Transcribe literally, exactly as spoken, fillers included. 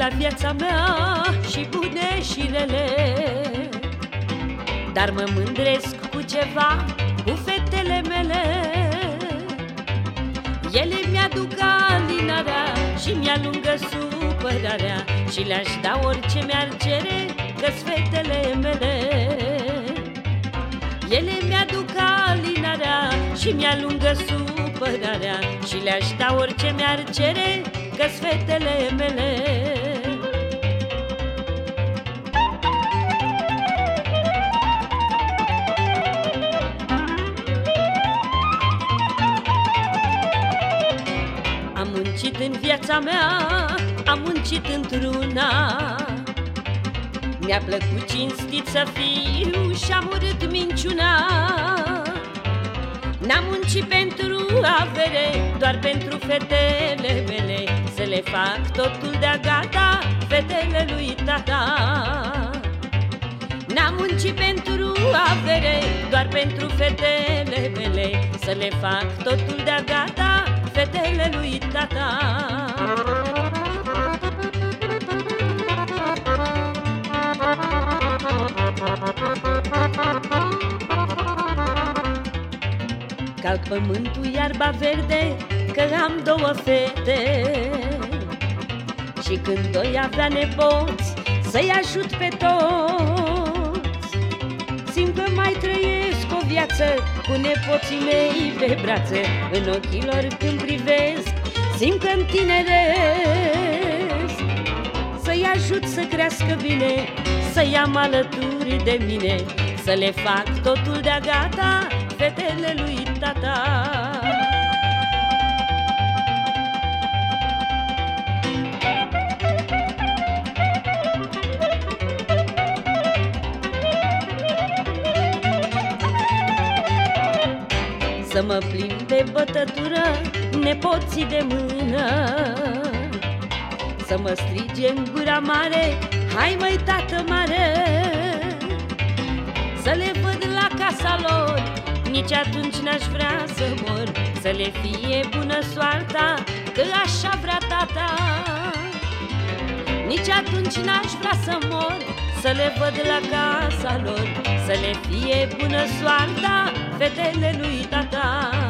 atâta viața mea, și bune și rele, dar mă mândresc cu ceva, cu fetele mele. Ele mi-aduc alinarea și mi-alungă supărarea, și le-aș da orice mi-ar cere, că-s fetele mele. Ele mi-aduc alinarea și mi-alungă supărarea, și le-aș da orice mi-ar cere, că-s fetele mele. Am muncit în viața mea, am muncit într-una, mi-a plăcut cinstit să fiu și-am urât minciuna. N-am muncit pentru avere, doar pentru fetele mele, să le fac totul de-a gata, fetele lui tata. N-am muncit pentru avere, doar pentru fetele mele, să le fac totul de-a gata, fetele lui tata. Calc pământul, iarba verde, că am două fete, și când doi avea nepoți, să-i ajut pe toți. Simt că mai trăiesc o viață cu nepoții mei pe brațe, în ochii lor când privesc, simt că întineresc. Să-i ajut să crească bine, să-i am alături de mine, să le fac totul de-a gata, fetele lui tata. Să mă plimb de bătătură, nepoții de mână, să mă strige în gura mare, hai măi tată mare. Să le văd la casa lor, nici atunci n-aș vrea să mor, să le fie bună soarta, că așa vrea tata. Nici atunci n-aș vrea să mor, să le văd la casa lor, să le fie bună soarta, fetele lui tata.